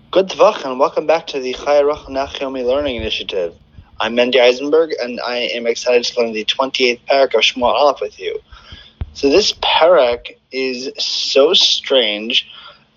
Good Tvach, and welcome back to the Chai Aruch Nachomi Learning Initiative. I'm Mendy Eisenberg, and I am excited to learn the 28th parak of Shmuel Aleph with you. So this parak is so strange.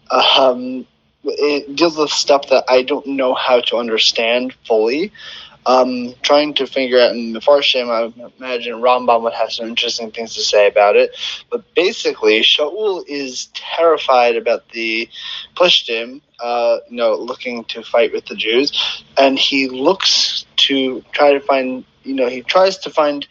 It deals with stuff that I don't know how to understand fully. Trying to figure out in Mefarshim, I imagine Rambam would have some interesting things to say about it. But basically, Shaul is terrified about the Plishtim, looking to fight with the Jews, and he looks to try to find, he tries to find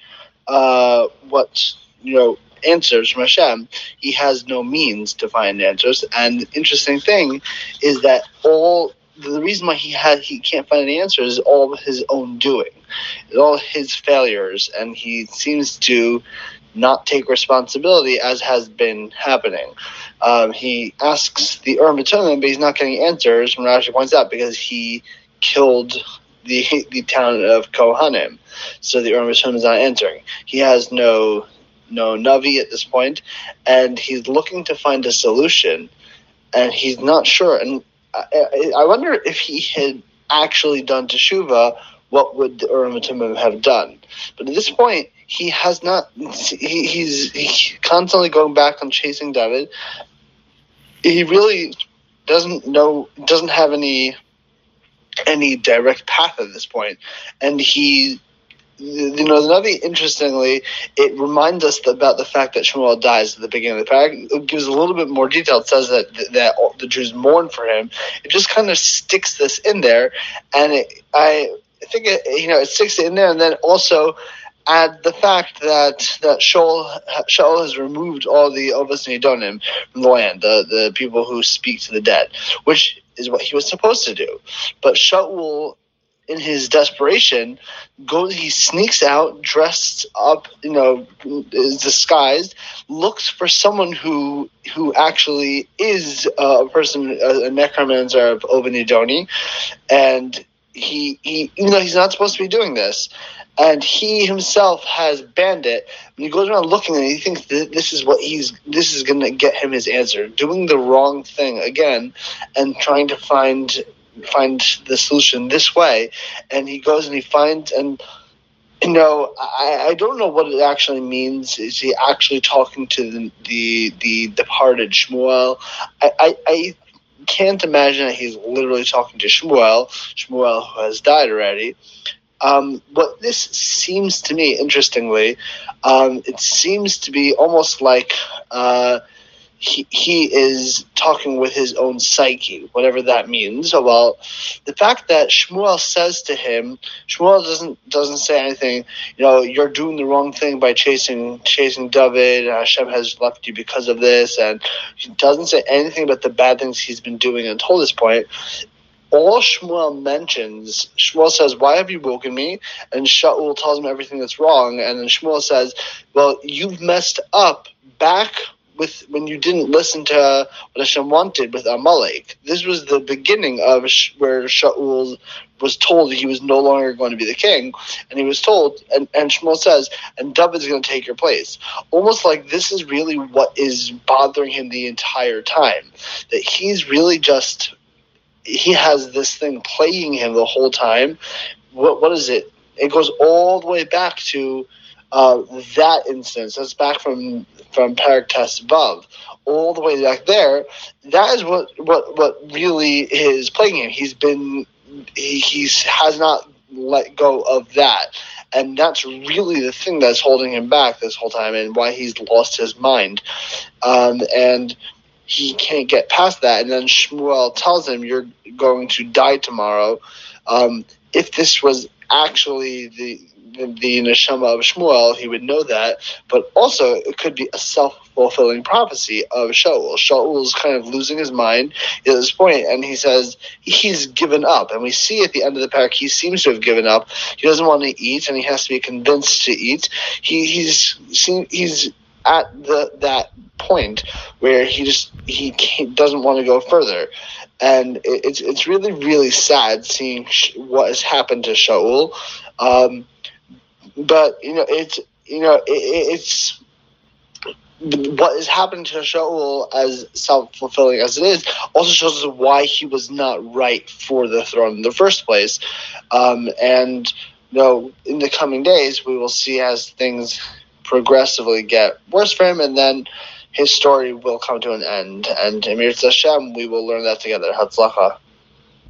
answers from Hashem. He has no means to find answers, and the interesting thing is that the reason why he can't find any answers is all of his own doing, all his failures, and he seems to not take responsibility, as has been happening. He asks the Urim B'Tumim, but he's not getting answers, when Rashi points out, because he killed the town of Kohanim, so the Urim B'Tumim is not answering. He has no Navi at this point, and he's looking to find a solution, and he's not sure. And I wonder if he had actually done teshuvah, what would the Urim and Tumim have done? But at this point, he has not. He's constantly going back and chasing David. He really doesn't have any direct path at this point, and the Navi, interestingly, it reminds us about the fact that Shmuel dies at the beginning of the parak. It gives a little bit more detail. It says that the Jews mourn for him. It just kind of sticks this in there, and I think it sticks it in there, and then also add the fact that Shaul has removed all the Ovos Nidonim from the land, the people who speak to the dead, which is what he was supposed to do. But Shaul, in his desperation, he sneaks out, dressed up, is disguised, looks for someone who actually is a person, a necromancer of Obed-Edom, and he even though he's not supposed to be doing this, and he himself has banned it. When he goes around looking, and he thinks that this is going to get him his answer, doing the wrong thing again, and trying to find the solution this way, and he goes and he finds, and I don't know what it actually means. Is he actually talking to the departed Shmuel? I can't imagine that he's literally talking to Shmuel who has died already. What this seems to me, interestingly, it seems to be almost like he is talking with his own psyche, whatever that means. Well, the fact that Shmuel says to him, Shmuel doesn't say anything, you're doing the wrong thing by chasing David, and Hashem has left you because of this, and he doesn't say anything about the bad things he's been doing until this point. All Shmuel mentions, Shmuel says, "Why have you woken me?" And Shaul tells him everything that's wrong, and then Shmuel says, "Well, you've messed up back with when you didn't listen to what Hashem wanted with Amalek." This was the beginning of where Shaul was told he was no longer going to be the king, and he was told, and Shmuel says, "And David's going to take your place." Almost like this is really what is bothering him the entire time, that he's really just, he has this thing plaguing him the whole time. What is it? It goes all the way back to that instance. That's back from Parak Tes Vav, all the way back there. That is what really is plaguing him. He has not let go of that, and that's really the thing that's holding him back this whole time, and why he's lost his mind. And he can't get past that. And then Shmuel tells him, "You're going to die tomorrow." If this was actually the neshama of Shmuel, he would know that. But also, it could be a self-fulfilling prophecy of Shaul. Shaul's kind of losing his mind at this point, and he says he's given up. And we see at the end of the parak, he seems to have given up. He doesn't want to eat, and he has to be convinced to eat. He's at that point where he doesn't want to go further, and it's really, really sad seeing what has happened to Shaul. But it's what is happening to Shaul, as self-fulfilling as it is, also shows us why he was not right for the throne in the first place. And in the coming days, we will see as things progressively get worse for him, and then his story will come to an end. And Emir Hashem, we will learn that together. Hatzlacha.